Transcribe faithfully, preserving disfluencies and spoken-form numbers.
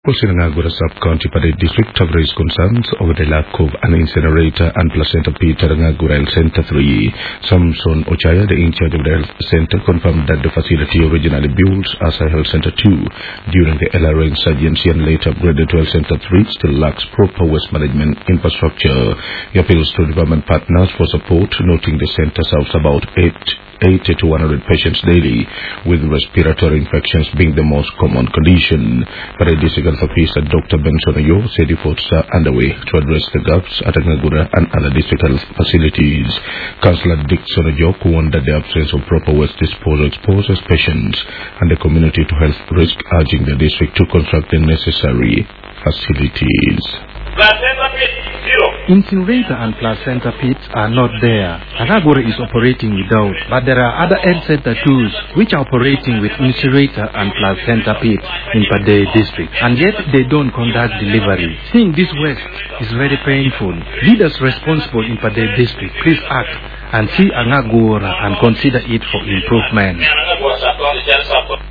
Pusinangagura Sub-County Padid District have raised concerns over the lack of an incinerator and placenta pit at Ngagura Health Center three. Samson Ochaya, the in charge of the health center, confirmed that the facility originally built as a health center two during the L R A insurgency and later upgraded to health center three still lacks proper waste management infrastructure. He appeals to development partners for support, noting the center serves about eight eighty to one hundred patients daily, with respiratory infections being the most common condition. But the district health officer Doctor Benson Oyo said efforts are underway to address the gaps at Ngagura and other district health facilities. Councillor Dixon Oyo warned that the absence of proper waste disposal exposes patients and the community to health risk, urging the district to construct the necessary facilities. Incinerator and placenta pits are not there. Ngagura is operating without, but there are other health center twos which are operating with incinerator and placenta pits in Padey district, and yet they don't conduct delivery. Seeing this waste is very painful. Leaders responsible in Padey district, please act and see Ngagura and consider it for improvement.